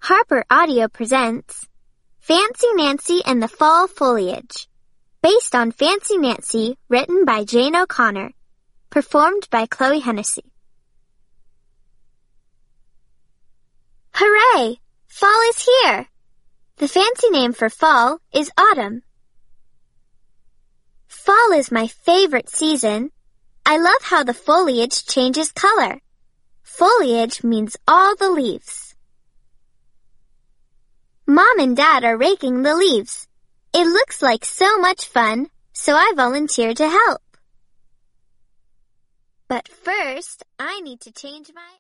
Harper Audio presents Fancy Nancy and the Fall Foliage, based on Fancy Nancy, written by Jane O'Connor, performed by Chloe Hennessy. Hooray! Fall is here! The fancy name for fall is autumn. Fall is my favorite season. I love how the foliage changes color. Foliage means all the leaves. Mom and Dad are raking the leaves. It looks like so much fun, so I volunteered to help. But first, I need to change my...